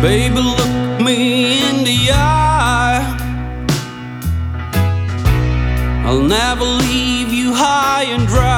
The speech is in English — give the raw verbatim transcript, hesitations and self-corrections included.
Baby, look me in the eye. I'll never leave you high and dry.